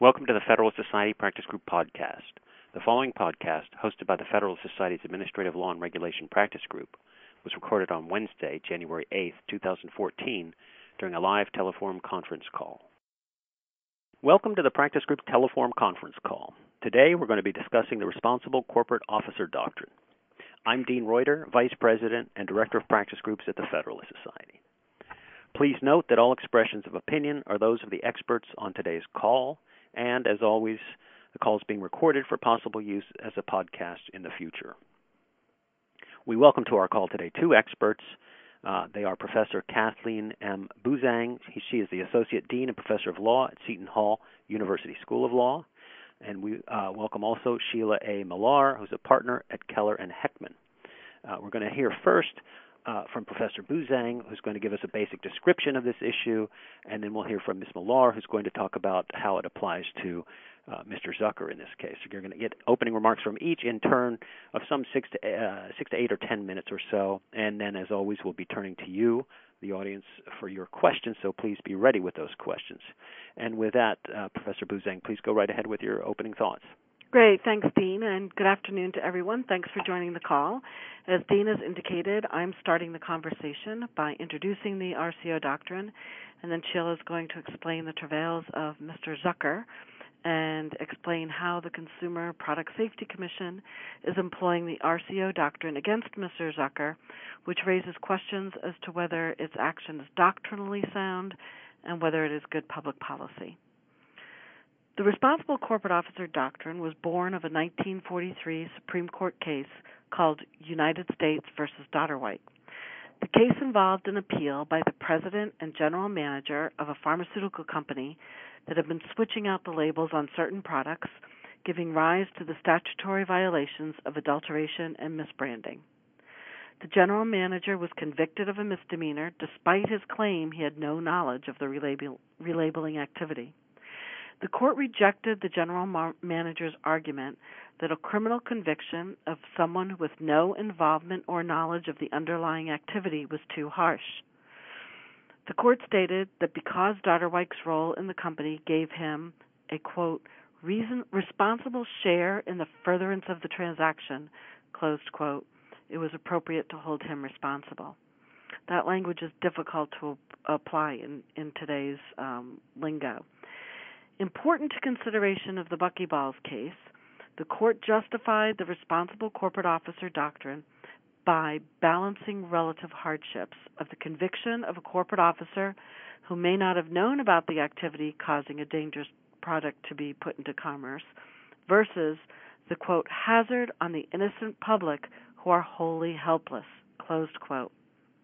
Welcome to the Federalist Society Practice Group podcast. The following podcast, hosted by the Federalist Society's Administrative Law and Regulation Practice Group, was recorded on Wednesday, January 8, 2014, during a live Teleforum conference call. Welcome to the Practice Group Teleforum conference call. Today we're going to be discussing the Responsible Corporate Officer Doctrine. I'm Dean Reuter, Vice President and Director of Practice Groups at the Federalist Society. Please note that all expressions of opinion are those of the experts on today's call, and, as always, the call is being recorded for possible use as a podcast in the future. We welcome to our call today two experts. They are Professor Kathleen M. Buzang. She is the Associate Dean and Professor of Law at Seton Hall University School of Law. And we welcome also Sheila A. Millar, who's a partner at Keller and Heckman. We're going to hear first from Professor Buzang, who's going to give us a basic description of this issue, and then we'll hear from Ms. Millar, who's going to talk about how it applies to Mr. Zucker in this case. So you're going to get opening remarks from each in turn of some 6 to 8 or 10 minutes or so, and then, as always, we'll be turning to you, the audience, for your questions, so please be ready with those questions. And with that, Professor Buzang, please go right ahead with your opening thoughts. Great. Thanks, Dean, and good afternoon to everyone. Thanks for joining the call. As Dean has indicated, I'm starting the conversation by introducing the RCO doctrine, and then Sheila is going to explain the travails of Mr. Zucker and explain how the Consumer Product Safety Commission is employing the RCO doctrine against Mr. Zucker, which raises questions as to whether its action is doctrinally sound and whether it is good public policy. The Responsible Corporate Officer Doctrine was born of a 1943 Supreme Court case called United States v. Dodderwhite. The case involved an appeal by the president and general manager of a pharmaceutical company that had been switching out the labels on certain products, giving rise to the statutory violations of adulteration and misbranding. The general manager was convicted of a misdemeanor despite his claim he had no knowledge of the relabeling activity. The court rejected the general manager's argument that a criminal conviction of someone with no involvement or knowledge of the underlying activity was too harsh. The court stated that because Dodderwhite's role in the company gave him a, quote, responsible share in the furtherance of the transaction, closed quote, it was appropriate to hold him responsible. That language is difficult to apply in today's lingo. Important to consideration of the Buckyballs case, the court justified the Responsible Corporate Officer Doctrine by balancing relative hardships of the conviction of a corporate officer who may not have known about the activity causing a dangerous product to be put into commerce versus the, quote, hazard on the innocent public who are wholly helpless, closed quote.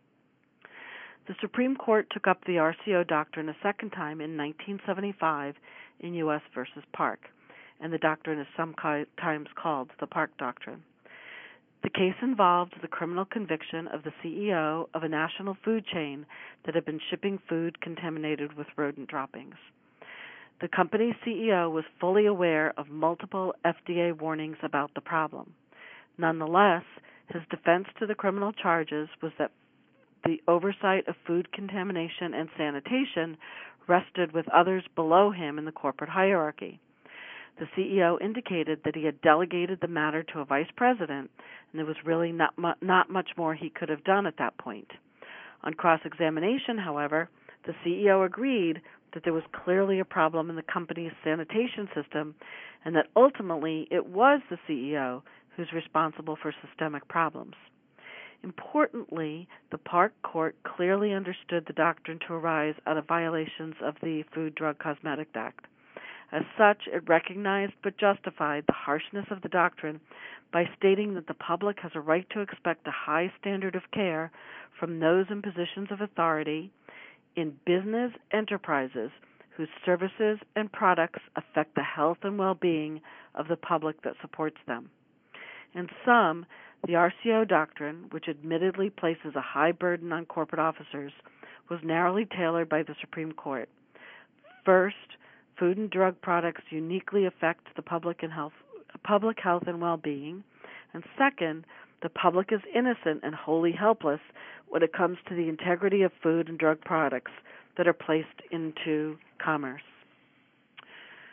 The Supreme Court took up the RCO doctrine a second time in 1975 in U.S. v. Park, and the doctrine is sometimes called the Park Doctrine. The case involved the criminal conviction of the CEO of a national food chain that had been shipping food contaminated with rodent droppings. The company's CEO was fully aware of multiple FDA warnings about the problem. Nonetheless, his defense to the criminal charges was that the oversight of food contamination and sanitation rested with others below him in the corporate hierarchy. The CEO indicated that he had delegated the matter to a vice president, and there was really not much more he could have done at that point. On cross-examination, however, the CEO agreed that there was clearly a problem in the company's sanitation system and that ultimately it was the CEO who's responsible for systemic problems. Importantly, the Park Court clearly understood the doctrine to arise out of violations of the Food, Drug, Cosmetic Act. As such, it recognized but justified the harshness of the doctrine by stating that the public has a right to expect a high standard of care from those in positions of authority in business enterprises whose services and products affect the health and well-being of the public that supports them. In sum, the RCO doctrine, which admittedly places a high burden on corporate officers, was narrowly tailored by the Supreme Court. First, food and drug products uniquely affect the public health and well-being. And second, the public is innocent and wholly helpless when it comes to the integrity of food and drug products that are placed into commerce.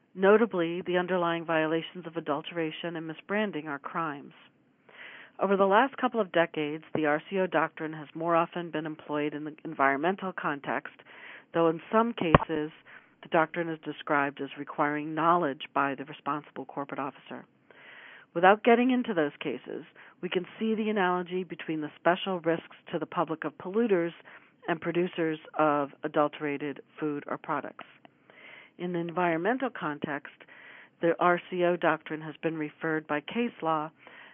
Notably, the underlying violations of adulteration and misbranding are crimes. Over the last couple of decades, the RCO doctrine has more often been employed in the environmental context, though in some cases the doctrine is described as requiring knowledge by the responsible corporate officer. Without getting into those cases, we can see the analogy between the special risks to the public of polluters and producers of adulterated food or products. In the environmental context, the RCO doctrine has been referred by case law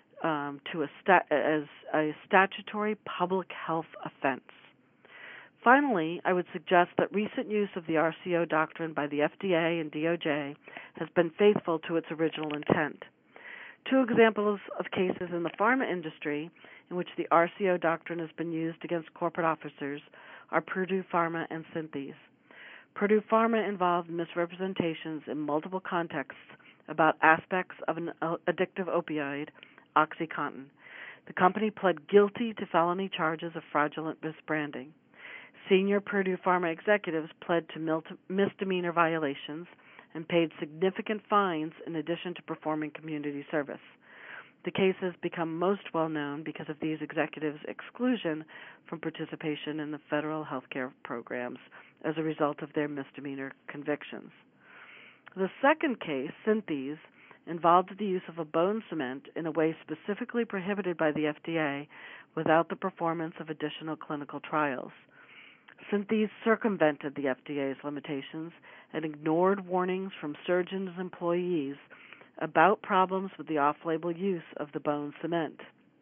as a statutory public health offense. Finally, I would suggest that recent use of the RCO doctrine by the FDA and DOJ has been faithful to its original intent. Two examples of cases in the pharma industry in which the RCO doctrine has been used against corporate officers are Purdue Pharma and Synthes. Purdue Pharma involved misrepresentations in multiple contexts about aspects of an addictive opioid, OxyContin. The company pled guilty to felony charges of fraudulent misbranding. Senior Purdue Pharma executives pled to misdemeanor violations and paid significant fines in addition to performing community service. The case has become most well known because of these executives' exclusion from participation in the federal health care programs as a result of their misdemeanor convictions. The second case, Synthes, involved the use of a bone cement in a way specifically prohibited by the FDA without the performance of additional clinical trials. Synthes circumvented the FDA's limitations and ignored warnings from surgeons and employees about problems with the off-label use of the bone cement.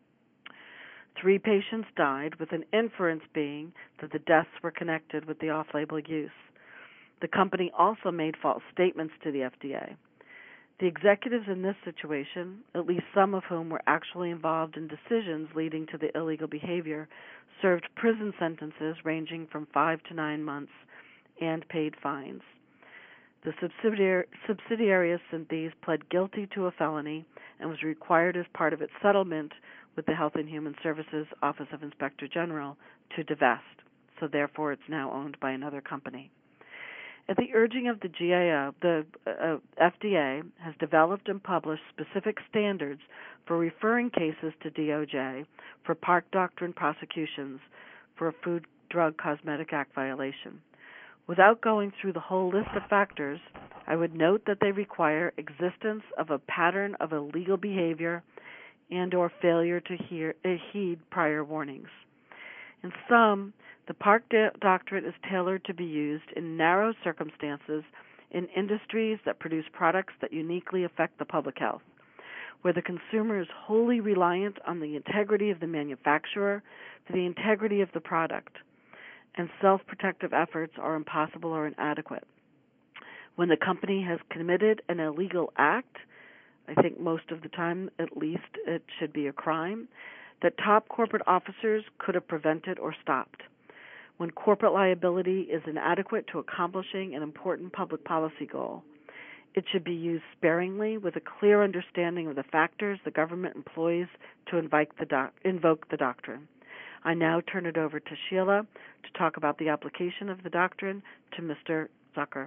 3 patients died, with an inference being that the deaths were connected with the off-label use. The company also made false statements to the FDA. The executives in this situation, at least some of whom were actually involved in decisions leading to the illegal behavior, served prison sentences ranging from 5 to 9 months and paid fines. The subsidiary of Synthes pled guilty to a felony and was required as part of its settlement with the Health and Human Services Office of Inspector General to divest, so therefore it's now owned by another company. At the urging of the GAO, the FDA has developed and published specific standards for referring cases to DOJ for Park Doctrine prosecutions for a Food, Drug, Cosmetic Act violation. Without going through the whole list of factors, I would note that they require existence of a pattern of illegal behavior and or failure to heed prior warnings. In sum, the Park Doctrine is tailored to be used in narrow circumstances in industries that produce products that uniquely affect the public health, where the consumer is wholly reliant on the integrity of the manufacturer for the integrity of the product, and self-protective efforts are impossible or inadequate. When the company has committed an illegal act, I think most of the time at least it should be a crime, that top corporate officers could have prevented or stopped. When corporate liability is inadequate to accomplishing an important public policy goal, it should be used sparingly with a clear understanding of the factors the government employs to invoke the doctrine. I now turn it over to Sheila to talk about the application of the doctrine to Mr. Zucker.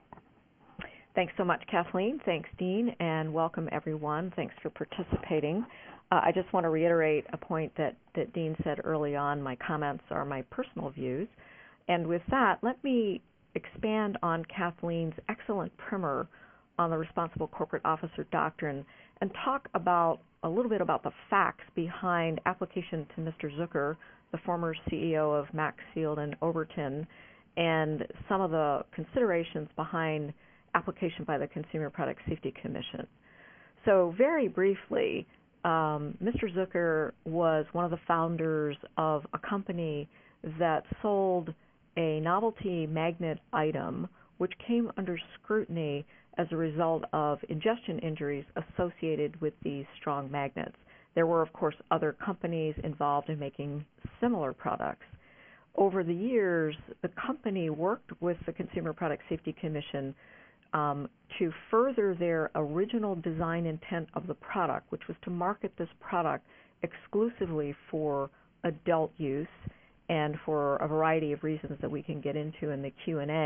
Thanks so much, Kathleen. Thanks, Dean, and welcome, everyone. Thanks for participating. I just want to reiterate a point that Dean said early on. My comments are my personal views. And with that, let me expand on Kathleen's excellent primer on the Responsible Corporate Officer Doctrine and talk about a little bit about the facts behind application to Mr. Zucker, the former CEO of Maxfield and Overton, and some of the considerations behind application by the Consumer Product Safety Commission. So very briefly, Mr. Zucker was one of the founders of a company that sold a novelty magnet item which came under scrutiny as a result of ingestion injuries associated with these strong magnets. There were, of course, other companies involved in making similar products. Over the years, the company worked with the Consumer Product Safety Commission to further their original design intent of the product, which was to market this product exclusively for adult use and for a variety of reasons that we can get into in the Q&A.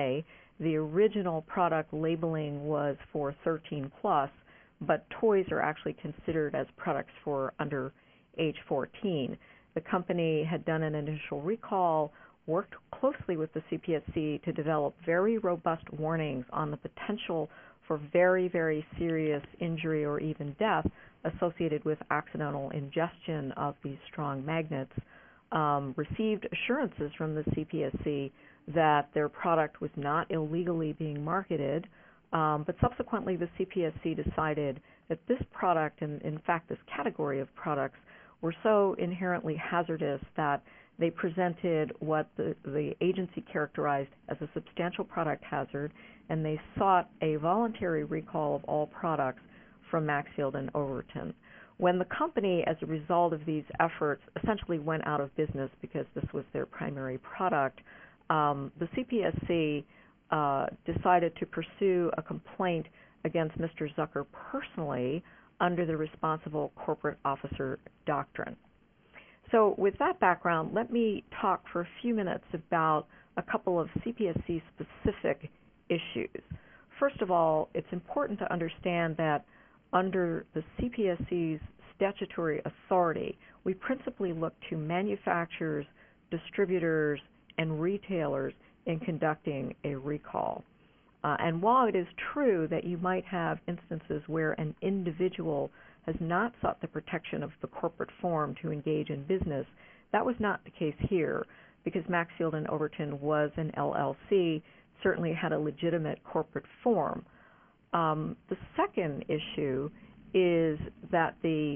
the original product labeling was for 13 plus, but toys are actually considered as products for under age 14. The company had done an initial recall, worked closely with the CPSC to develop very robust warnings on the potential for very, very serious injury or even death associated with accidental ingestion of these strong magnets, received assurances from the CPSC that their product was not illegally being marketed, but subsequently the CPSC decided that this product, and in fact this category of products, were so inherently hazardous that they presented what the agency characterized as a substantial product hazard, and they sought a voluntary recall of all products from Maxfield and Overton. When the company, as a result of these efforts, essentially went out of business because this was their primary product, the CPSC decided to pursue a complaint against Mr. Zucker personally under the Responsible Corporate Officer Doctrine. So with that background, let me talk for a few minutes about a couple of CPSC-specific issues. First of all, it's important to understand that under the CPSC's statutory authority, we principally look to manufacturers, distributors, and retailers in conducting a recall. And while it is true that you might have instances where an individual has not sought the protection of the corporate form to engage in business, that was not the case here, because Maxfield and Overton was an LLC, certainly had a legitimate corporate form. The second issue is that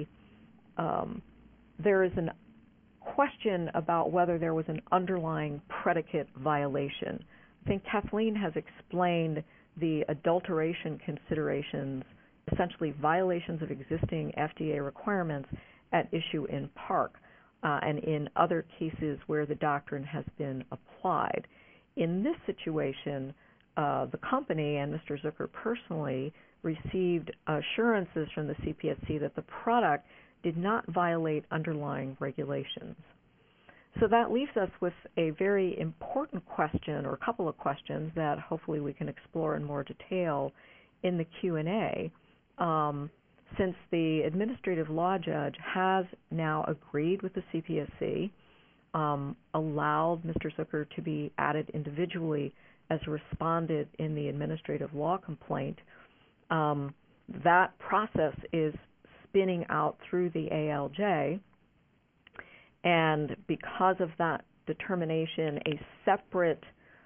there is a question about whether there was an underlying predicate violation. I think Kathleen has explained the adulteration considerations, essentially violations of existing FDA requirements at issue in Park and in other cases where the doctrine has been applied. In this situation, the company and Mr. Zucker personally received assurances from the CPSC that the product did not violate underlying regulations. So that leaves us with a very important question, or a couple of questions that hopefully we can explore in more detail in the Q&A. Since the administrative law judge has now agreed with the CPSC, allowed Mr. Zucker to be added individually as responded in the administrative law complaint, that process is spinning out through the ALJ, and because of that determination, a separate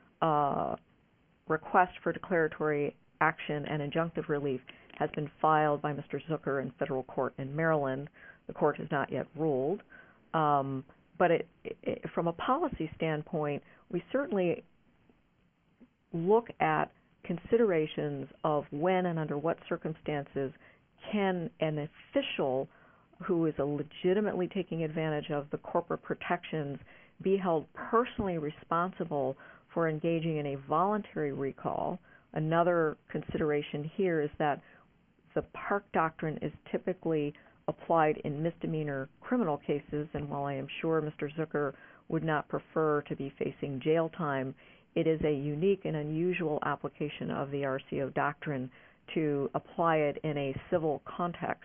request for declaratory action and injunctive relief has been filed by Mr. Zucker in federal court in Maryland. The court has not yet ruled, but from a policy standpoint, we certainly look at considerations of when and under what circumstances can an official who is legitimately taking advantage of the corporate protections be held personally responsible for engaging in a voluntary recall. Another consideration here is that the Park Doctrine is typically applied in misdemeanor criminal cases, and while I am sure Mr. Zucker would not prefer to be facing jail time, it is a unique and unusual application of the RCO Doctrine to apply it in a civil context.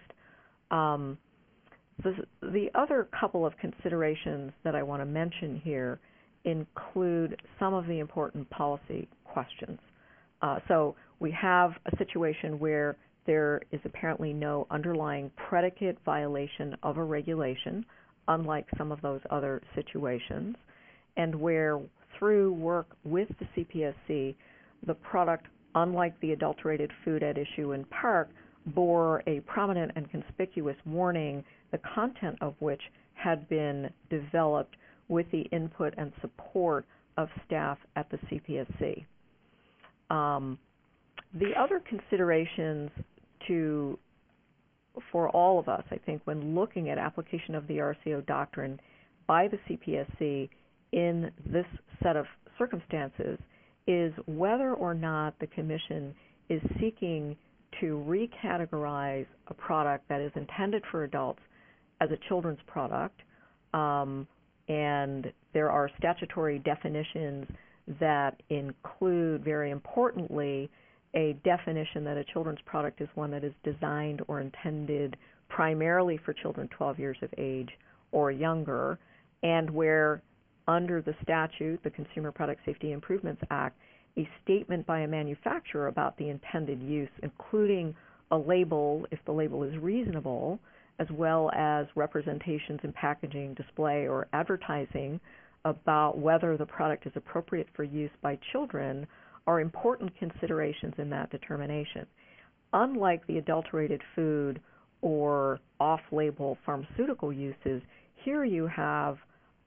The other couple of considerations that I want to mention here include some of the important policy questions. So we have a situation where there is apparently no underlying predicate violation of a regulation, unlike some of those other situations, and where through work with the CPSC, the product, unlike the adulterated food at issue in Park, bore a prominent and conspicuous warning, the content of which had been developed with the input and support of staff at the CPSC. The other considerations for all of us, I think, when looking at application of the RCO Doctrine by the CPSC in this set of circumstances is whether or not the Commission is seeking to recategorize a product that is intended for adults as a children's product, and there are statutory definitions that include, very importantly, a definition that a children's product is one that is designed or intended primarily for children 12 years of age or younger, and where under the statute, the Consumer Product Safety Improvements Act, a statement by a manufacturer about the intended use, including a label, if the label is reasonable, as well as representations in packaging, display, or advertising about whether the product is appropriate for use by children, are important considerations in that determination. Unlike the adulterated food or off-label pharmaceutical uses, here you have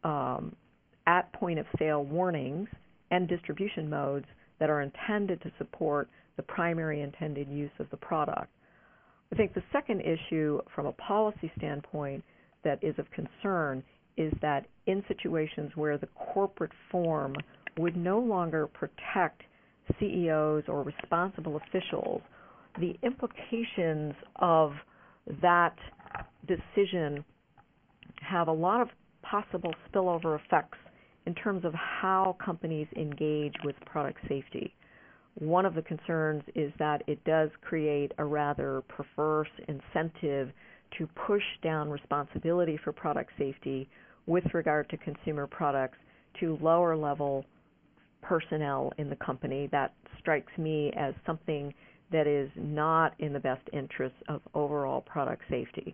at point-of-sale warnings and distribution modes that are intended to support the primary intended use of the product. I think the second issue from a policy standpoint that is of concern is that in situations where the corporate form would no longer protect CEOs or responsible officials, the implications of that decision have a lot of possible spillover effects in terms of how companies engage with product safety. One of the concerns is that it does create a rather perverse incentive to push down responsibility for product safety with regard to consumer products to lower level personnel in the company. That strikes me as something that is not in the best interest of overall product safety.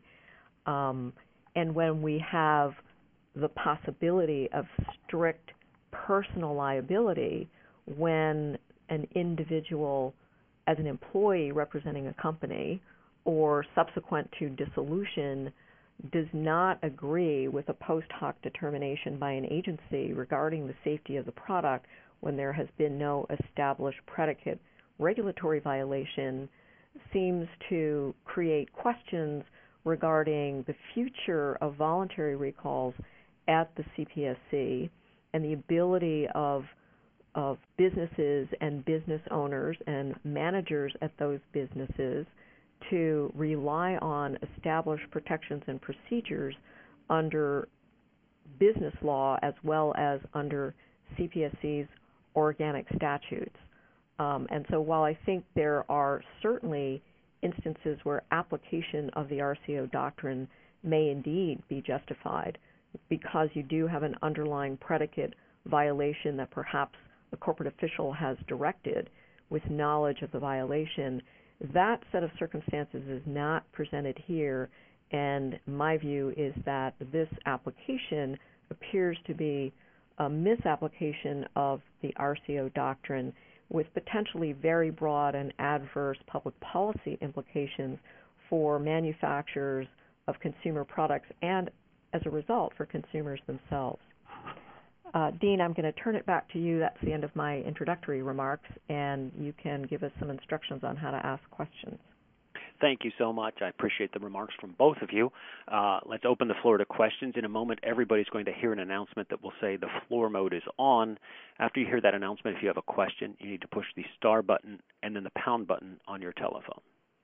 And when we have the possibility of strict personal liability when an individual as an employee representing a company or subsequent to dissolution does not agree with a post hoc determination by an agency regarding the safety of the product when there has been no established predicate regulatory violation, seems to create questions regarding the future of voluntary recalls at the CPSC and the ability of businesses and business owners and managers at those businesses to rely on established protections and procedures under business law as well as under CPSC's organic statutes. And so while I think there are certainly instances where application of the RCO doctrine may indeed be justified because you do have an underlying predicate violation that perhaps the corporate official has directed with knowledge of the violation, that set of circumstances is not presented here, and my view is that this application appears to be a misapplication of the RCO doctrine with potentially very broad and adverse public policy implications for manufacturers of consumer products and, as a result, for consumers themselves. Dean, I'm going to turn it back to you. That's the end of my introductory remarks, and you can give us some instructions on how to ask questions. Thank you so much. I appreciate the remarks from both of you. Let's open the floor to questions. In a moment, everybody's going to hear an announcement that will say the floor mode is on. After you hear that announcement, if you have a question, you need to push the star button and then the pound button on your telephone.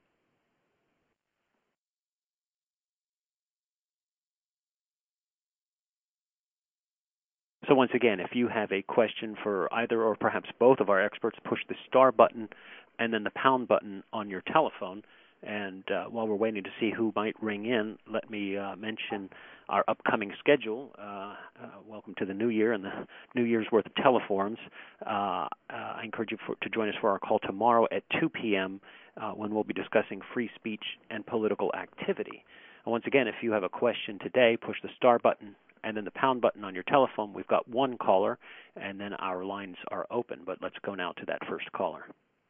So once again, if you have a question for either or perhaps both of our experts, push the star button and then the pound button on your telephone. And while we're waiting to see who might ring in, let me mention our upcoming schedule. Welcome to the new year and the New Year's worth of teleforums. I encourage you to join us for our call tomorrow at 2 p.m. When we'll be discussing free speech and political activity. And once again, if you have a question today, push the star button and then the pound button on your telephone. We've got one caller, and then our lines are open. But let's go now to that first caller.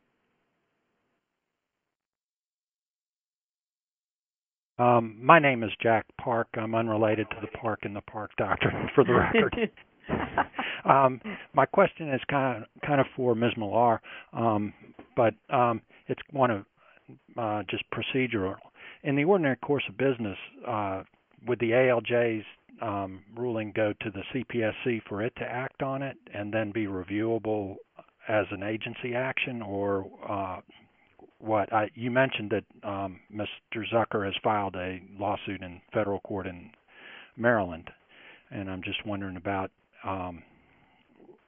My name is Jack Park. I'm unrelated to the Park and the Park doctrine, for the record. My question is kind of for Ms. Millar, but it's one of just procedural. In the ordinary course of business, would the ALJ's ruling go to the CPSC for it to act on it and then be reviewable as an agency action, or what? You mentioned that Mr. Zucker has filed a lawsuit in federal court in Maryland, and I'm just wondering about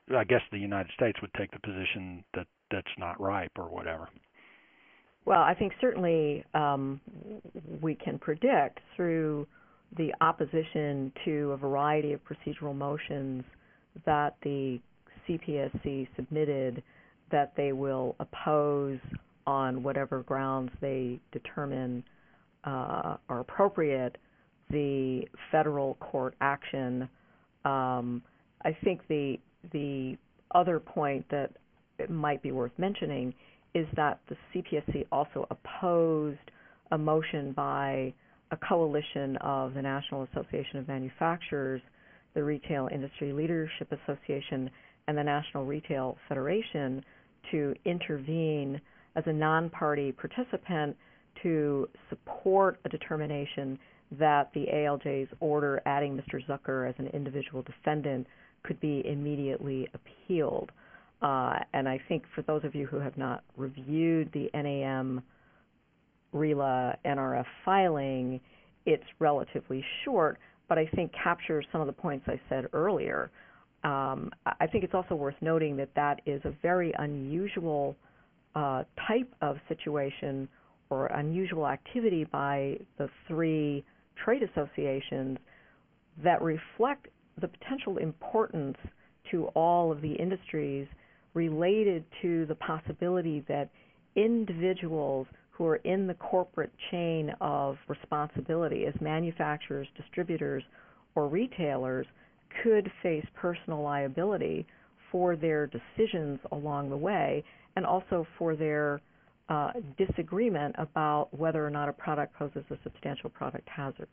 I guess the United States would take the position that that's not ripe or whatever. Well, I think certainly we can predict through the opposition to a variety of procedural motions that the CPSC submitted that they will oppose on whatever grounds they determine are appropriate the federal court action. I think the other point that it might be worth mentioning is that the CPSC also opposed a motion by a coalition of the National Association of Manufacturers, the Retail Industry Leadership Association, and the National Retail Federation to intervene as a non-party participant to support a determination that the ALJ's order adding Mr. Zucker as an individual defendant could be immediately appealed. And I think for those of you who have not reviewed the NAM RELA NRF filing, it's relatively short, but I think captures some of the points I said earlier. I think it's also worth noting that that is a very unusual type of situation or unusual activity by the three trade associations that reflect the potential importance to all of the industries related to the possibility that individuals who are in the corporate chain of responsibility as manufacturers, distributors, or retailers could face personal liability for their decisions along the way and also for their disagreement about whether or not a product poses a substantial product hazard.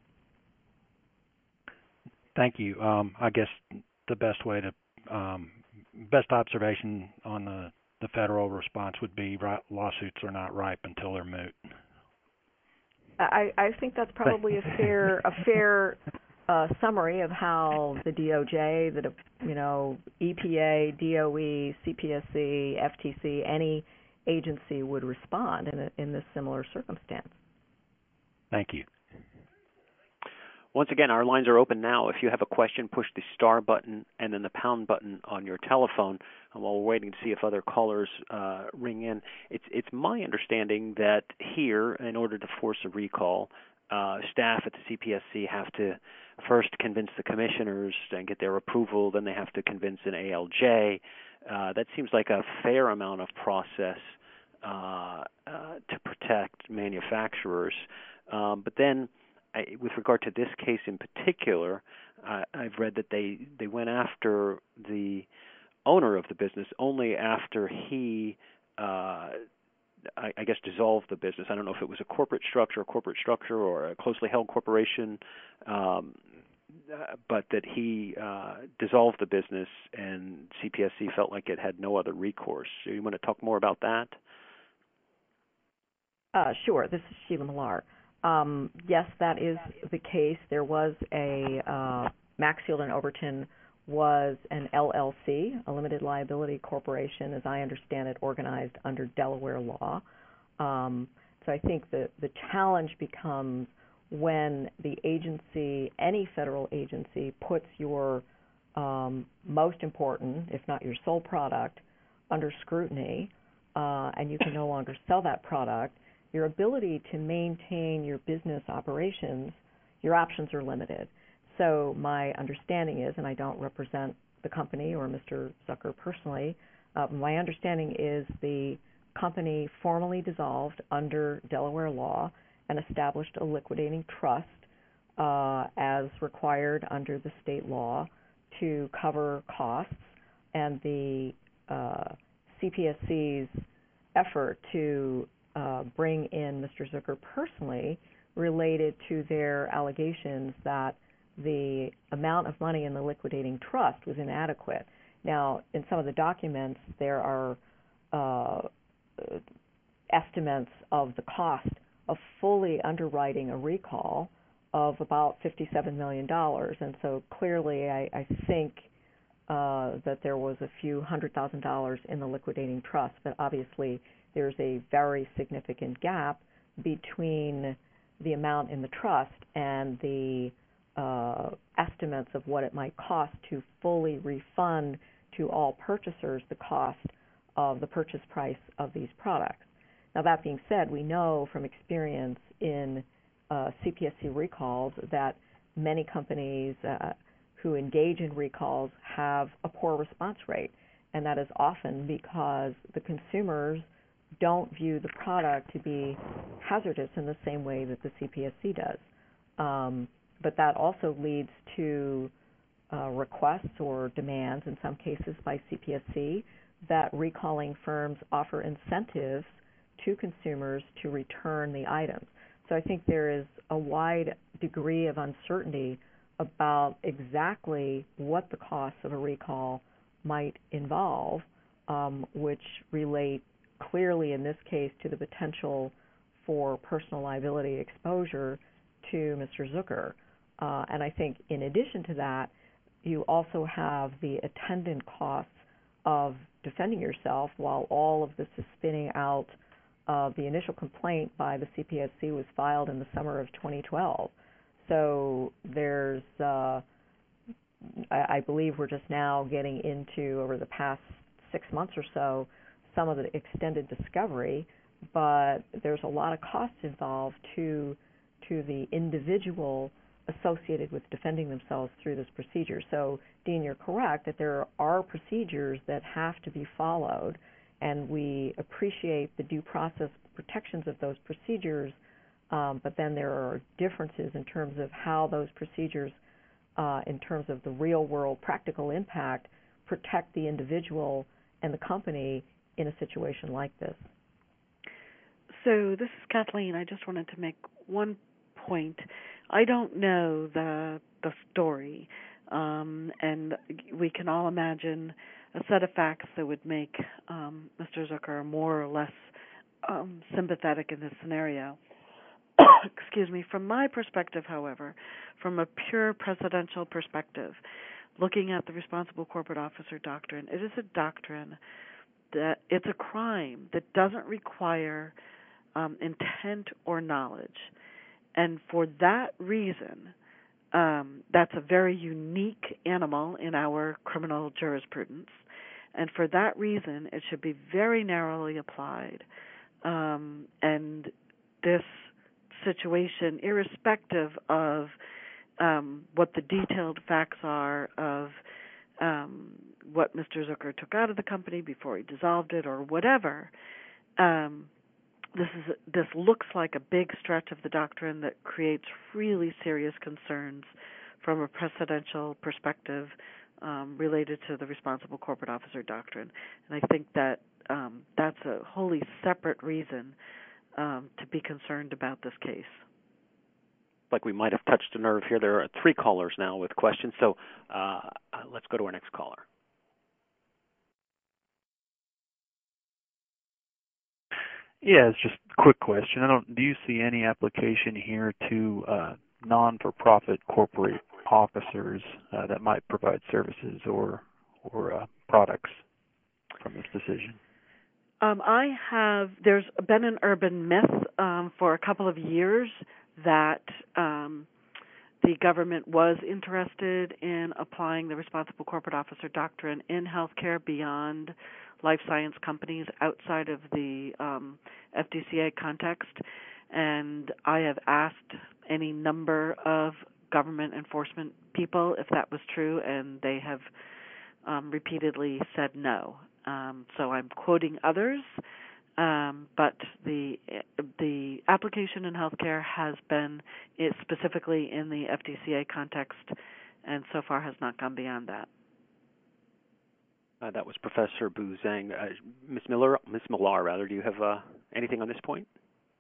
Thank you. I guess the best way to best observation on the federal response would be lawsuits are not ripe until they're moot. I think that's probably a fair summary of how the DOJ, EPA, DOE, CPSC, FTC, any agency would respond in this similar circumstance. Thank you. Once again, our lines are open now. If you have a question, push the star button and then the pound button on your telephone. And while we're waiting to see if other callers ring in, it's my understanding that here, in order to force a recall, staff at the CPSC have to first convince the commissioners and get their approval. Then they have to convince an ALJ. That seems like a fair amount of process to protect manufacturers. But then, with regard to this case in particular, I've read that they went after the owner of the business only after he, I guess, dissolved the business. I don't know if it was a corporate structure or a closely held corporation, but that he dissolved the business and CPSC felt like it had no other recourse. So you want to talk more about that? Sure. This is Sheila Millar. Yes, that is the case. There was Maxfield and Overton was an LLC, a limited liability corporation, as I understand it, organized under Delaware law. So I think the challenge becomes when the agency, any federal agency, puts your most important, if not your sole product, under scrutiny, and you can no longer sell that product, your ability to maintain your business operations, your options are limited. So my understanding is, and I don't represent the company or Mr. Zucker personally, my understanding is the company formally dissolved under Delaware law and established a liquidating trust as required under the state law to cover costs, and the CPSC's effort to bring in Mr. Zucker personally related to their allegations that the amount of money in the liquidating trust was inadequate. Now, in some of the documents, there are estimates of the cost of fully underwriting a recall of about $57 million. And so clearly I think that there was a few $100,000 in the liquidating trust, but obviously there's a very significant gap between the amount in the trust and the estimates of what it might cost to fully refund to all purchasers the cost of the purchase price of these products. Now, that being said, we know from experience in CPSC recalls that many companies who engage in recalls have a poor response rate, and that is often because the consumers don't view the product to be hazardous in the same way that the CPSC does. But that also leads to requests or demands, in some cases by CPSC, that recalling firms offer incentives to consumers to return the items. So I think there is a wide degree of uncertainty about exactly what the costs of a recall might involve, which relate clearly in this case to the potential for personal liability exposure to Mr. Zucker. And I think in addition to that, you also have the attendant costs of defending yourself while all of this is spinning out. The initial complaint by the CPSC was filed in the summer of 2012. So there's, I believe we're just now getting into, over the past 6 months or so, some of the extended discovery, but there's a lot of costs involved to the individual associated with defending themselves through this procedure. So, Dean, you're correct that there are procedures that have to be followed, and we appreciate the due process protections of those procedures, but then there are differences in terms of how those procedures, in terms of the real-world practical impact, protect the individual and the company in a situation like this. So this is Kathleen. I just wanted to make one point. I don't know the story, and we can all imagine a set of facts that would make Mr. Zucker more or less sympathetic in this scenario. Excuse me. From my perspective, however, from a pure presidential perspective, looking at the responsible corporate officer doctrine, it is a doctrine that it's a crime that doesn't require intent or knowledge. And for that reason, that's a very unique animal in our criminal jurisprudence. And for that reason, it should be very narrowly applied. And this situation, irrespective of what the detailed facts are of what Mr. Zucker took out of the company before he dissolved it or whatever, this looks like a big stretch of the doctrine that creates really serious concerns from a precedential perspective related to the responsible corporate officer doctrine. And I think that that's a wholly separate reason to be concerned about this case. Like we might have touched a nerve here. There are 3 callers now with questions, so let's go to our next caller. Yeah, it's just a quick question. Do you see any application here to non-for-profit corporate officers that might provide services or products from this decision? There's been an urban myth for a couple of years that the government was interested in applying the responsible corporate officer doctrine in healthcare beyond life science companies outside of the FDCA context. And I have asked any number of government enforcement people if that was true, and they have repeatedly said no. So I'm quoting others, but the application in healthcare has been specifically in the FDCA context, and so far has not gone beyond that. That was Professor Bu Zhang. Ms. Millar, do you have anything on this point?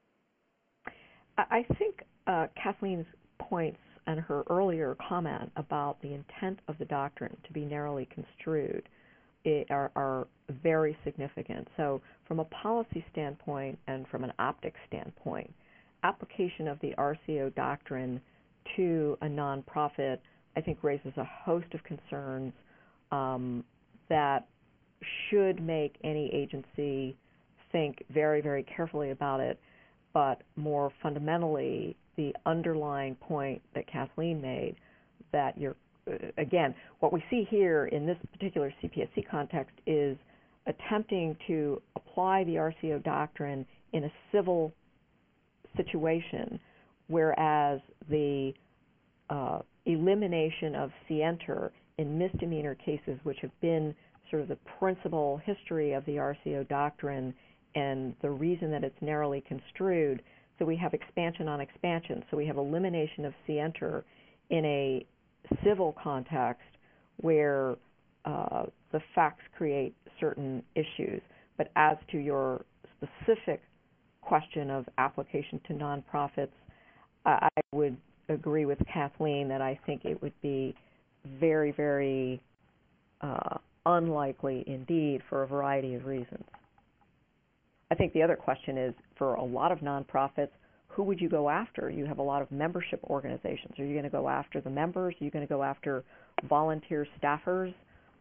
I think Kathleen's points and her earlier comment about the intent of the doctrine to be narrowly construed are very significant. So from a policy standpoint and from an optics standpoint, application of the RCO doctrine to a nonprofit, I think, raises a host of concerns that should make any agency think very, very carefully about it. But more fundamentally, the underlying point that Kathleen made, that again, what we see here in this particular CPSC context is attempting to apply the RCO doctrine in a civil situation, whereas the elimination of scienter in misdemeanor cases, which have been sort of the principal history of the RCO doctrine and the reason that it's narrowly construed. So we have expansion on expansion. So we have elimination of scienter in a civil context where the facts create certain issues. But as to your specific question of application to nonprofits, I would agree with Kathleen that I think it would be very, very unlikely indeed for a variety of reasons. I think the other question is, for a lot of nonprofits, who would you go after? You have a lot of membership organizations. Are you going to go after the members? Are you going to go after volunteer staffers?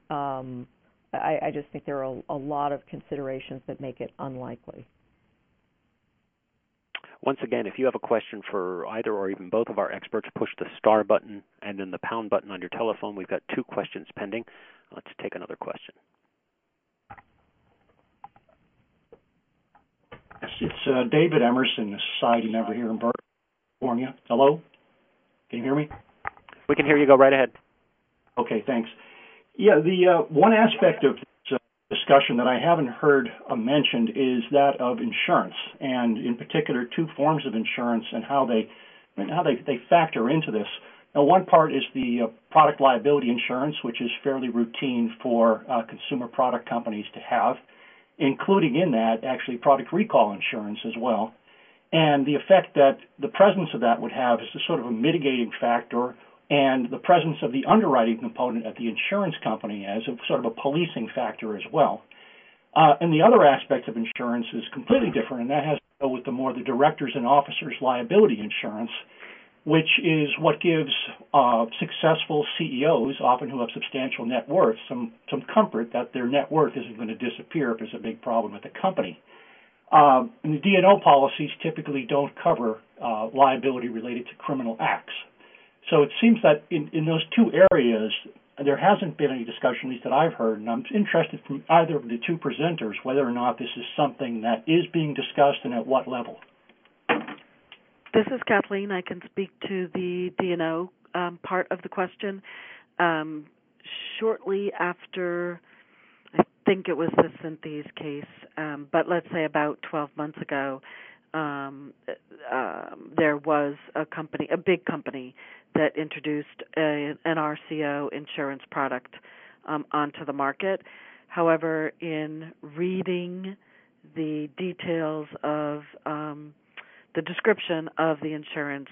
I just think there are a lot of considerations that make it unlikely. Once again, if you have a question for either or even both of our experts, push the star button and then the pound button on your telephone. We've got 2 questions pending. Let's take another question. It's David Emerson, a society member here in Berkeley, California. Hello? Can you hear me? We can hear you. Go right ahead. Okay, thanks. Yeah, the one aspect of this discussion that I haven't heard mentioned is that of insurance, and in particular 2 forms of insurance and how they factor into this. Now, one part is the product liability insurance, which is fairly routine for consumer product companies to have, including in that actually product recall insurance as well. And the effect that the presence of that would have is a sort of a mitigating factor, and the presence of the underwriting component at the insurance company as a sort of a policing factor as well. And the other aspect of insurance is completely different, and that has to go with the directors and officers liability insurance, which is what gives successful CEOs, often who have substantial net worth, some comfort that their net worth isn't going to disappear if there's a big problem with the company. And the D&O policies typically don't cover liability related to criminal acts. So it seems that in those 2 areas, there hasn't been any discussion, at least that I've heard, and I'm interested from either of the 2 presenters whether or not this is something that is being discussed and at what level. This is Kathleen. I can speak to the D&O part of the question. Shortly after, I think it was the Synthes case, but let's say about 12 months ago, there was a big company that introduced an RCO insurance product onto the market. However, in reading the details of the description of the insurance,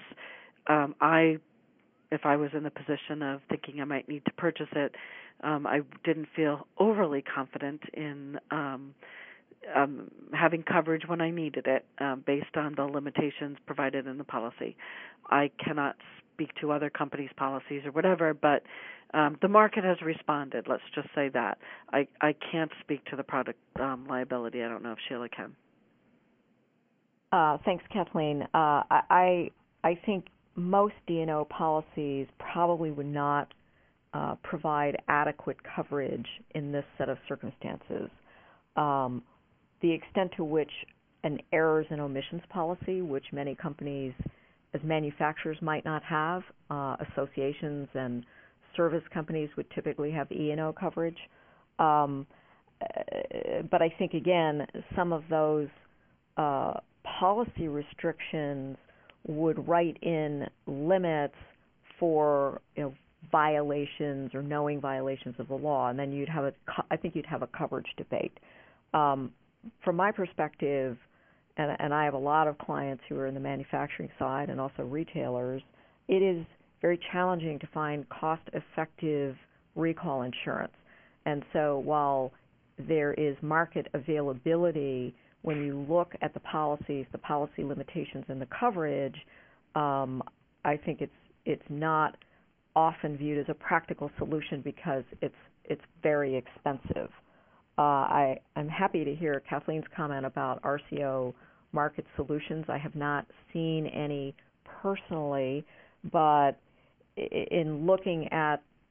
if I was in the position of thinking I might need to purchase it, I didn't feel overly confident in having coverage when I needed it based on the limitations provided in the policy. I cannot speak to other companies' policies or whatever, but the market has responded. Let's just say that. I can't speak to the product liability. I don't know if Sheila can. Thanks, Kathleen. I think most D&O policies probably would not provide adequate coverage in this set of circumstances. The extent to which an errors and omissions policy, which many companies as manufacturers might not have, associations and service companies would typically have E&O coverage. But I think, again, some of those policy restrictions would write in limits for violations or knowing violations of the law, and then I think you'd have a coverage debate. From my perspective, and I have a lot of clients who are in the manufacturing side and also retailers, it is very challenging to find cost-effective recall insurance. And so while there is market availability, when you look at the policies, the policy limitations, and the coverage, I think it's not often viewed as a practical solution because it's very expensive. I'm happy to hear Kathleen's comment about RCO market solutions. I have not seen any personally, but in looking at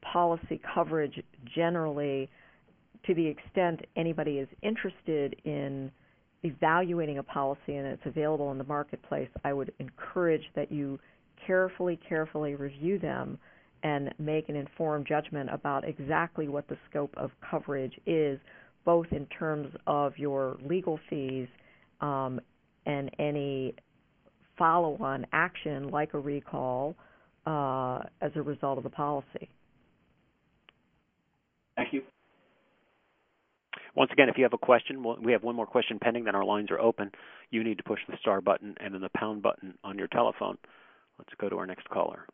policy coverage generally, to the extent anybody is interested in evaluating a policy and it's available in the marketplace, I would encourage that you carefully review them and make an informed judgment about exactly what the scope of coverage is, both in terms of your legal fees and any follow-on action like a recall as a result of the policy. Thank you. Once again, if you have a question, we have one more question pending, then our lines are open. You need to push the star button and then the pound button on your telephone. Let's go to our next caller.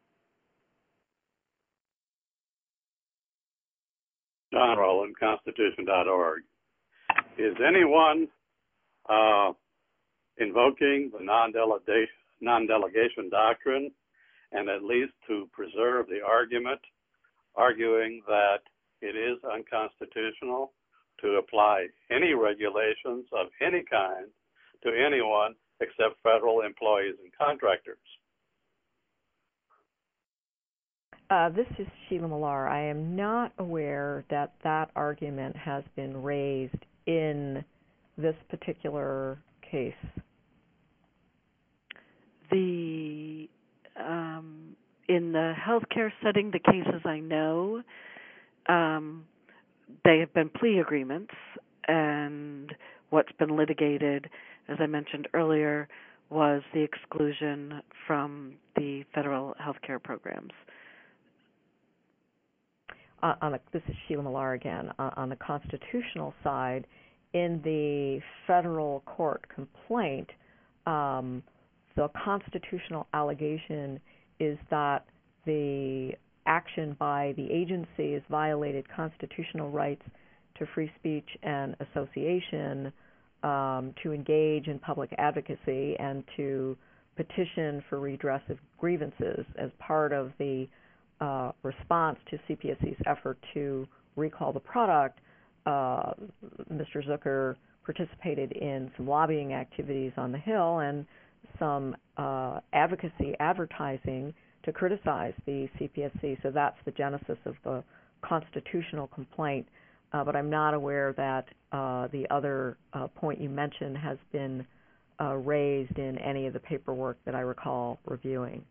John Rowland, Constitution.org. Is anyone invoking the non-delegation doctrine, and at least to preserve the argument, arguing that it is unconstitutional to apply any regulations of any kind to anyone except federal employees and contractors? This is Sheila Millar. I am not aware that that argument has been raised in this particular case. In the healthcare setting, the cases I know, they have been plea agreements, and what's been litigated, as I mentioned earlier, was the exclusion from the federal healthcare programs. This is Sheila Millar again. On the constitutional side, in the federal court complaint, the constitutional allegation is that the action by the agency has violated constitutional rights to free speech and association, to engage in public advocacy, and to petition for redress of grievances as part of the response to CPSC's effort to recall the product. Mr. Zucker participated in some lobbying activities on the Hill and some advocacy advertising to criticize the CPSC. So that's the genesis of the constitutional complaint. But I'm not aware that the other point you mentioned has been raised in any of the paperwork that I recall reviewing.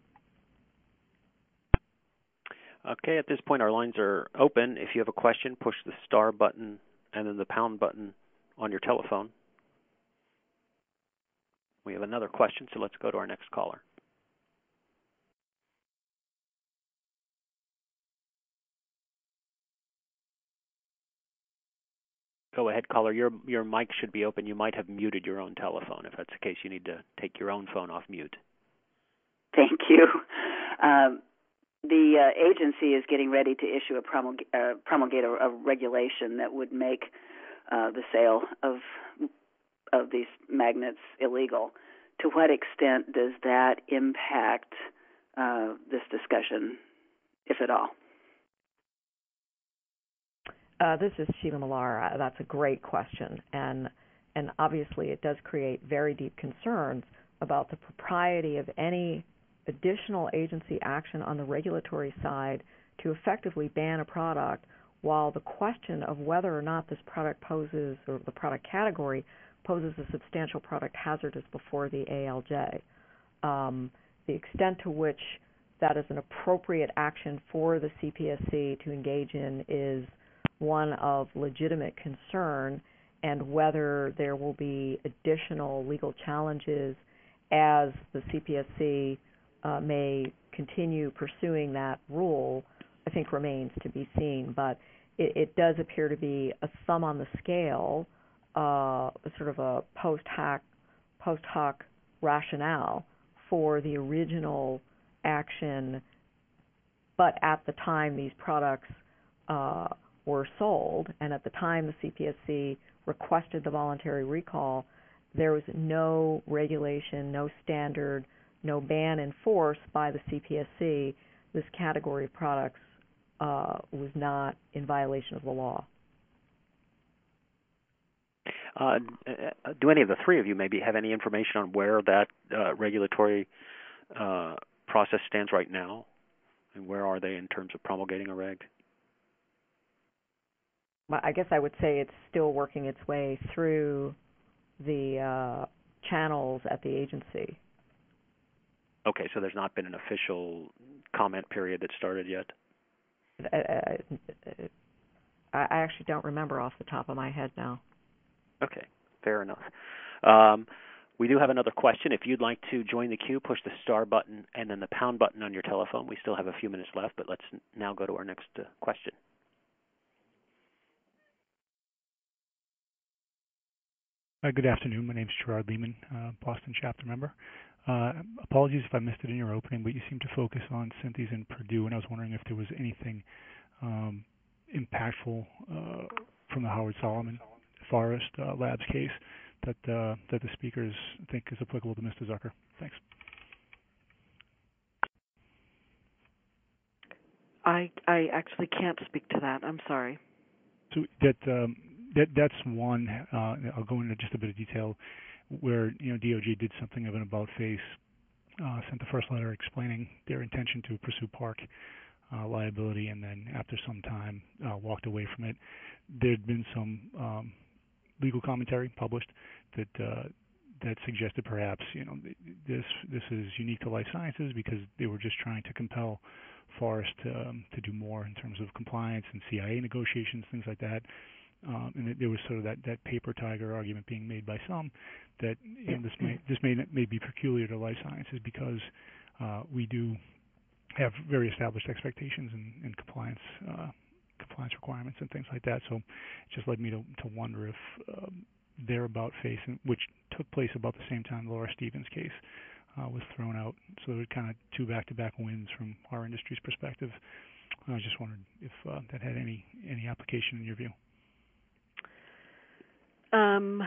Okay, at this point our lines are open. If you have a question, push the star button and then the pound button on your telephone. We have another question, so let's go to our next caller. Go ahead, caller. Your mic should be open. You might have muted your own telephone. If that's the case, you need to take your own phone off mute. Thank you. The agency is getting ready to issue promulgate a regulation that would make the sale of these magnets illegal. To what extent does that impact this discussion, if at all? This is Sheila Millar. That's a great question, and obviously it does create very deep concerns about the propriety of any additional agency action on the regulatory side to effectively ban a product, while the question of whether or not this product poses, or the product category poses, a substantial product hazard is before the ALJ. The extent to which that is an appropriate action for the CPSC to engage in is one of legitimate concern, and whether there will be additional legal challenges as the CPSC may continue pursuing that rule, I think remains to be seen. But it does appear to be a thumb on the scale, sort of a post hoc rationale for the original action, but at the time these products were sold, and at the time the CPSC requested the voluntary recall, there was no regulation, no standard, no ban enforced by the CPSC. This category of products was not in violation of the law. Do any of the three of you maybe have any information on where that regulatory process stands right now? And where are they in terms of promulgating a reg? I guess I would say it's still working its way through the channels at the agency. Okay, so there's not been an official comment period that started yet? I actually don't remember off the top of my head now. Okay, fair enough. We do have another question. If you'd like to join the queue, push the star button and then the pound button on your telephone. We still have a few minutes left, but let's now go to our next question. Good afternoon. My name is Gerard Lehman, Boston chapter member. Apologies if I missed it in your opening, but you seem to focus on Synthes and Purdue, and I was wondering if there was anything impactful from the Howard Solomon Forest Labs case that the speakers think is applicable to Mr. Zucker. Thanks. I actually can't speak to that. I'm sorry. So that's one. I'll go into just a bit of detail where DOJ did something of an about face, sent the first letter explaining their intention to pursue Park liability, and then after some time walked away from it. There'd been some legal commentary published that suggested perhaps this is unique to life sciences because they were just trying to compel Forest to do more in terms of compliance and CIA negotiations, things like that. And there was sort of that paper tiger argument being made by some that this may be peculiar to life sciences because we do have very established expectations and compliance requirements and things like that. So it just led me to wonder if their about face, which took place about the same time Laura Stevens' case was thrown out. So there were kind of two back-to-back wins from our industry's perspective. I just wondered if that had any application in your view. I'm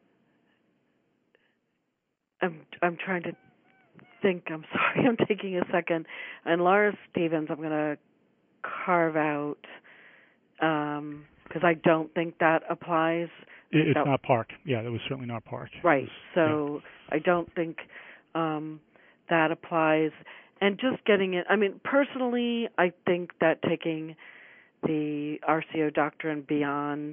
trying to think. I'm sorry. I'm taking a second. And Laura Stevens, I'm going to carve out because I don't think that applies. It's not Park. Yeah, it was certainly not Park. Right. So yeah. I don't think that applies. And just getting it. I mean, personally, I think that taking the RCO doctrine beyond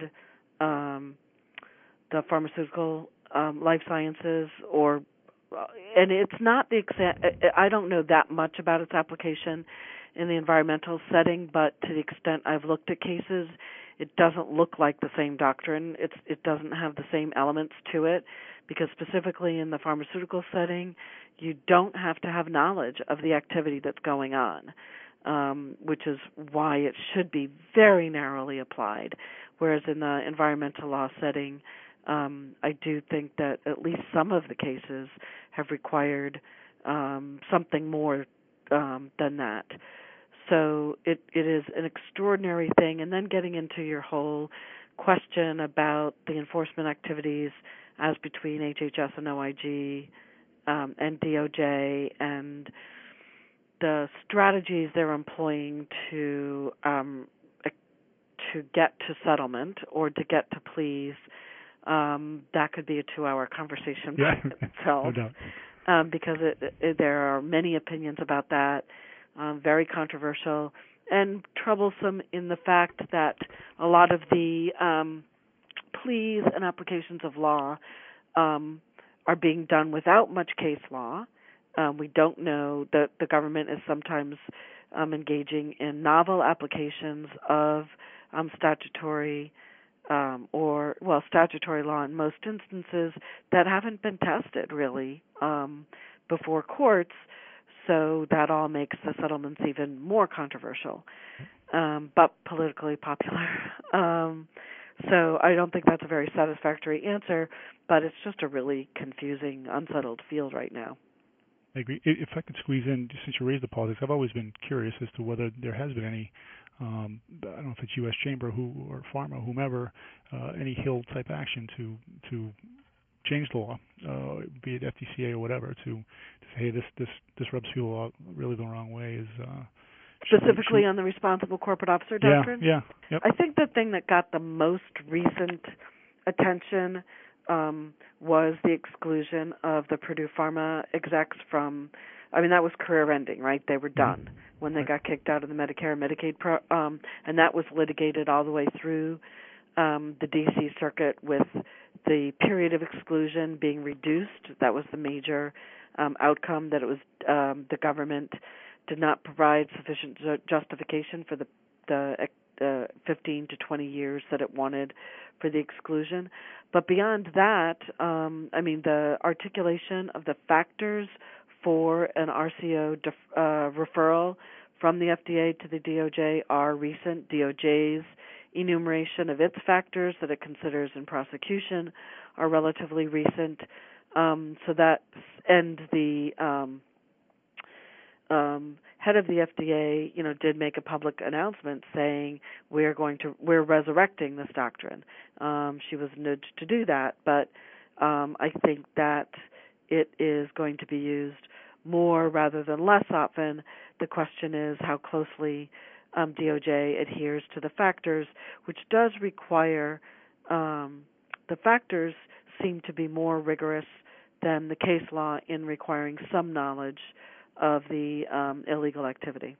the pharmaceutical life sciences and it's not I don't know that much about its application in the environmental setting, but to the extent I've looked at cases, it doesn't look like the same doctrine. It doesn't have the same elements to it, because specifically in the pharmaceutical setting, you don't have to have knowledge of the activity that's going on, which is why it should be very narrowly applied, whereas in the environmental law setting, I do think that at least some of the cases have required something more than that. So it is an extraordinary thing. And then getting into your whole question about the enforcement activities as between HHS and OIG and DOJ and the strategies they're employing to get to settlement or to get to pleas, that could be a 2-hour conversation by itself. No doubt. Because there are many opinions about that, very controversial and troublesome in the fact that a lot of the pleas and applications of law are being done without much case law. We don't know that the government is sometimes engaging in novel applications of statutory statutory law in most instances that haven't been tested really before courts, so that all makes the settlements even more controversial, but politically popular. So I don't think that's a very satisfactory answer, but it's just a really confusing, unsettled field right now. I agree. If I could squeeze in, just since you raised the politics, I've always been curious as to whether there has been any, I don't know if it's U.S. Chamber or Pharma, whomever, any Hill type action to change the law, be it FTCA or whatever, to say, hey, this rubs people out really the wrong way. Specifically on the responsible corporate officer doctrine? Yeah. Yep. I think the thing that got the most recent attention was the exclusion of the Purdue Pharma execs from, that was career-ending, right? They were done when they got kicked out of the Medicare and Medicaid and that was litigated all the way through the D.C. Circuit with the period of exclusion being reduced. That was the major outcome, that it was the government did not provide sufficient justification for the 15 to 20 years that it wanted for the exclusion. But beyond that, the articulation of the factors for an RCO referral from the FDA to the DOJ are recent. DOJ's enumeration of its factors that it considers in prosecution are relatively recent. The head of the FDA, did make a public announcement saying we're resurrecting this doctrine. She was nudged to do that, but I think that it is going to be used more rather than less often. The question is how closely DOJ adheres to the factors, which does require the factors seem to be more rigorous than the case law in requiring some knowledge of the illegal activity.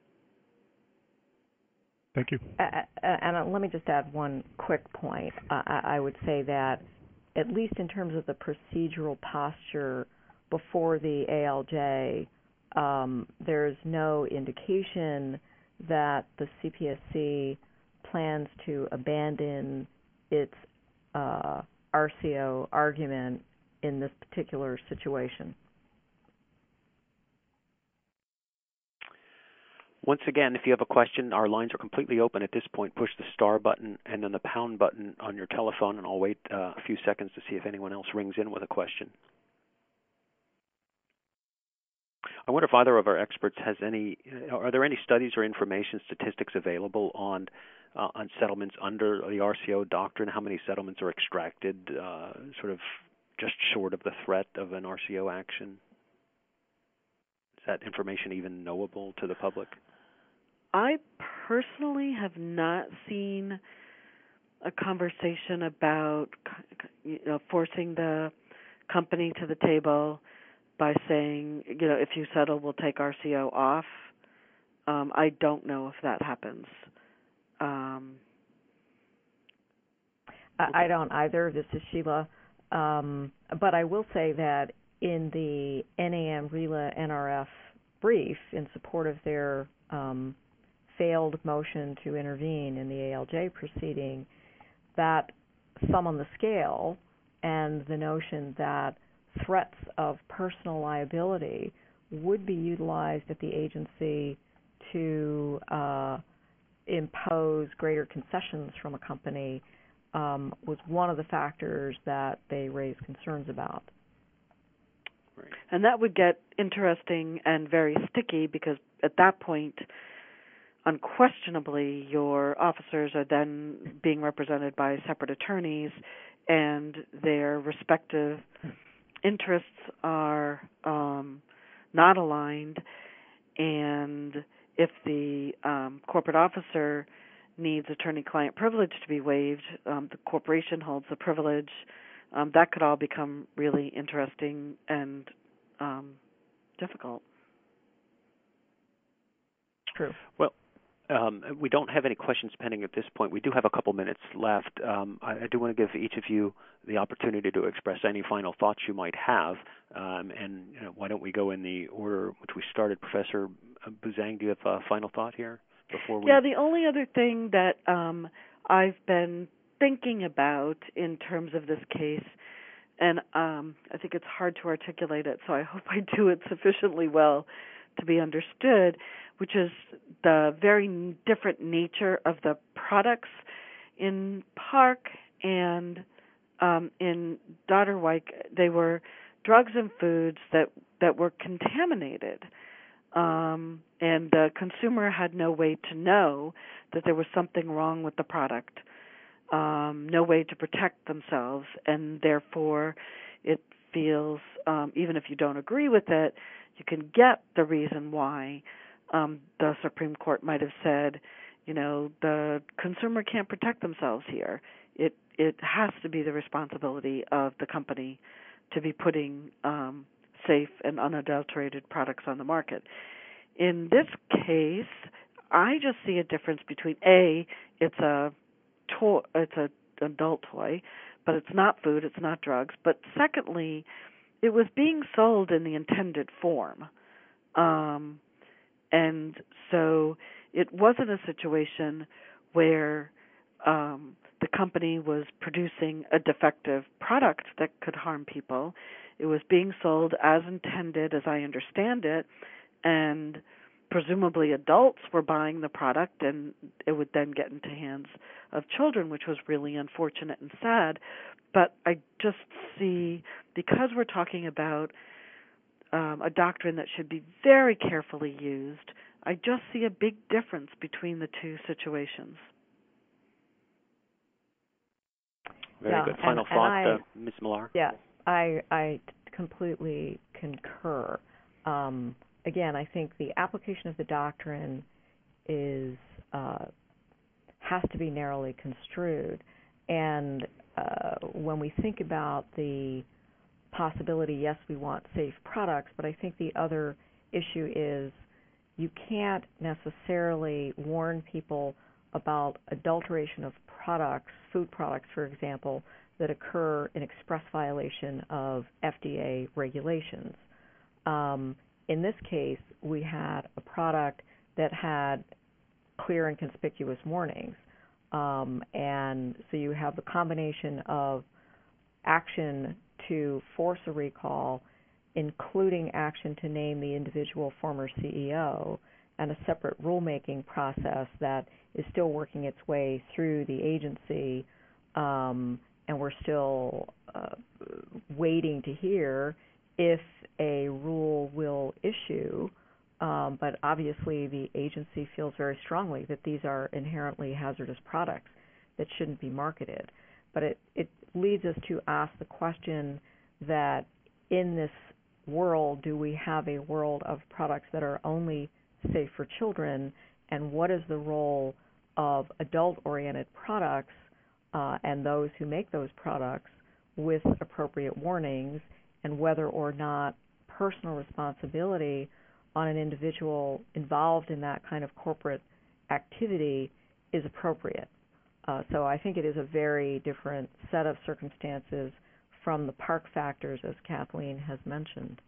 Thank you. And let me just add one quick point. I would say that at least in terms of the procedural posture before the ALJ, there's no indication that the CPSC plans to abandon its RCO argument in this particular situation. Once again, if you have a question, our lines are completely open at this point. Push the star button and then the pound button on your telephone, and I'll wait a few seconds to see if anyone else rings in with a question. I wonder if either of our experts has are there any studies or information, statistics available on settlements under the RCO doctrine? How many settlements are extracted sort of just short of the threat of an RCO action? Is that information even knowable to the public? I personally have not seen a conversation about forcing the company to the table by saying, if you settle, we'll take RCO off. I don't know if that happens. I don't either. This is Sheila. But I will say that in the NAM-RELA NRF brief in support of their failed motion to intervene in the ALJ proceeding, that sum on the scale and the notion that threats of personal liability would be utilized at the agency to impose greater concessions from a company was one of the factors that they raised concerns about. Right. And that would get interesting and very sticky because at that point, unquestionably, your officers are then being represented by separate attorneys and their respective interests are not aligned, and if the corporate officer needs attorney-client privilege to be waived, the corporation holds the privilege. That could all become really interesting and difficult. True. Well, we don't have any questions pending at this point. We do have a couple minutes left. I do want to give each of you the opportunity to express any final thoughts you might have. And why don't we go in the order which we started? Professor Buzang, do you have a final thought here before we? Yeah, the only other thing that I've been thinking about in terms of this case, and I think it's hard to articulate it, so I hope I do it sufficiently well to be understood, which is the very different nature of the products in Park and in Dodderwyk. They were drugs and foods that were contaminated, and the consumer had no way to know that there was something wrong with the product, no way to protect themselves, and therefore it feels, even if you don't agree with it, you can get the reason why the Supreme Court might have said, the consumer can't protect themselves here. It it has to be the responsibility of the company to be putting safe and unadulterated products on the market. In this case, I just see a difference between it's a adult toy, but it's not food, it's not drugs. But secondly, it was being sold in the intended form. And so it wasn't a situation where the company was producing a defective product that could harm people. It was being sold as intended, as I understand it, and presumably adults were buying the product, and it would then get into hands of children, which was really unfortunate and sad. But I just see, because we're talking about a doctrine that should be very carefully used, I just see a big difference between the two situations. Very good. Final thought, Ms. Millar? Yeah, I completely concur. Again, I think the application of the doctrine has to be narrowly construed. And when we think about the possibility, yes, we want safe products, but I think the other issue is you can't necessarily warn people about adulteration of products, food products, for example, that occur in express violation of FDA regulations. In this case, we had a product that had clear and conspicuous warnings. And so you have the combination of action to force a recall, including action to name the individual former CEO, and a separate rulemaking process that is still working its way through the agency, and we're still waiting to hear if a rule will issue. But obviously the agency feels very strongly that these are inherently hazardous products that shouldn't be marketed. But it leads us to ask the question that in this world, do we have a world of products that are only safe for children, and what is the role of adult-oriented products and those who make those products with appropriate warnings, and whether or not personal responsibility on an individual involved in that kind of corporate activity is appropriate. So I think it is a very different set of circumstances from the park factors, as Kathleen has mentioned.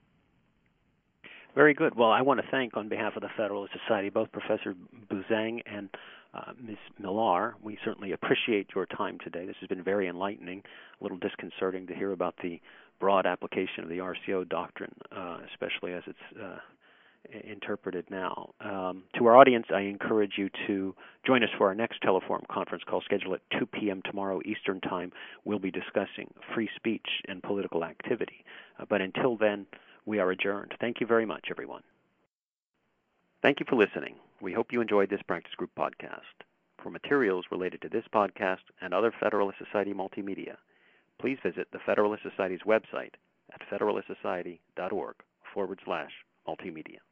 Very good. Well, I want to thank, on behalf of the Federalist Society, both Professor Buzang and Ms. Millar. We certainly appreciate your time today. This has been very enlightening, a little disconcerting to hear about the broad application of the RCO doctrine, especially as it's interpreted now. To our audience, I encourage you to join us for our next Teleforum conference call scheduled at 2 p.m. tomorrow Eastern Time. We'll be discussing free speech and political activity. But until then, we are adjourned. Thank you very much, everyone. Thank you for listening. We hope you enjoyed this Practice Group podcast. For materials related to this podcast and other Federalist Society multimedia, please visit the Federalist Society's website at federalistsociety.org/multimedia.